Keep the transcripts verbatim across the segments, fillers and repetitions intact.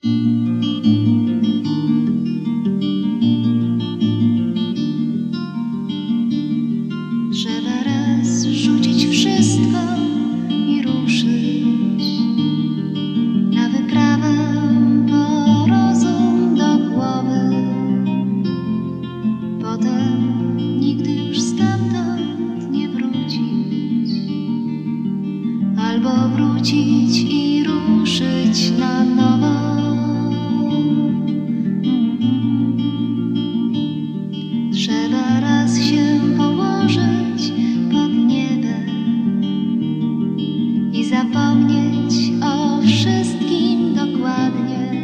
Trzeba raz rzucić wszystko i ruszyć na wyprawę po rozum do głowy. Potem nigdy już stamtąd nie wrócić, albo wrócić i ruszyć na nowo. Trzeba raz się położyć pod niebem i zapomnieć o wszystkim dokładnie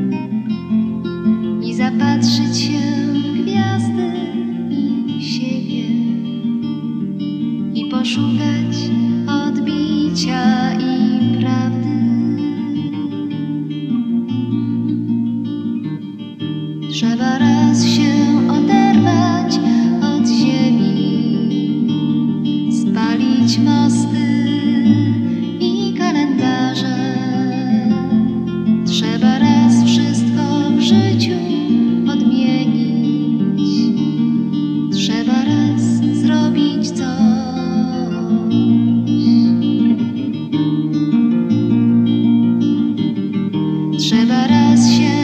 i zapatrzyć się w gwiazdy i siebie i poszukać odbicia i prawdy. Trzeba raz się oderwać od ziemi, spalić mosty i kalendarze. Trzeba raz wszystko w życiu odmienić. Trzeba raz zrobić coś. Trzeba raz się